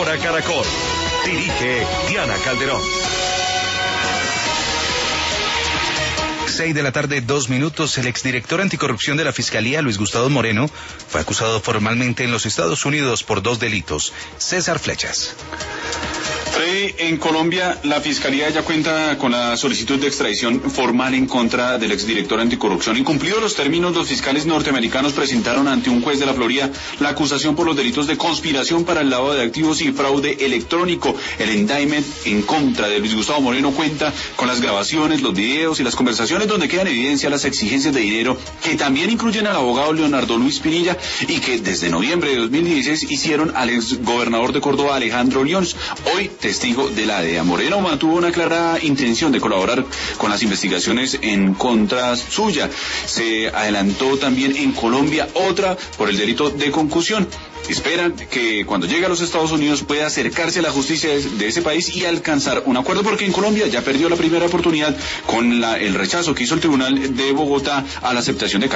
para Caracol. Dirige Diana Calderón. 6:02 p.m. El exdirector anticorrupción de la Fiscalía, Luis Gustavo Moreno, fue acusado formalmente en los Estados Unidos por 2 delitos. César Flechas. Freddy, en Colombia la Fiscalía ya cuenta con la solicitud de extradición formal en contra del exdirector anticorrupción. Incumplidos los términos, los fiscales norteamericanos presentaron ante un juez de la Florida la acusación por los delitos de conspiración para el lavado de activos y fraude electrónico. El indictment en contra de Luis Gustavo Moreno cuenta con las grabaciones, los videos y las conversaciones donde quedan en evidencia las exigencias de dinero que también incluyen al abogado Leonardo Luis Pinilla y que desde noviembre de 2016 hicieron al exgobernador de Córdoba, Alejandro Lyons, hoy testigo de la DEA. Moreno mantuvo una clara intención de colaborar con las investigaciones en contra suya. Se adelantó también en Colombia otra por el delito de concusión. Esperan que cuando llegue a los Estados Unidos pueda acercarse a la justicia de ese país y alcanzar un acuerdo, porque en Colombia ya perdió la primera oportunidad con el rechazo que hizo el Tribunal de Bogotá a la aceptación de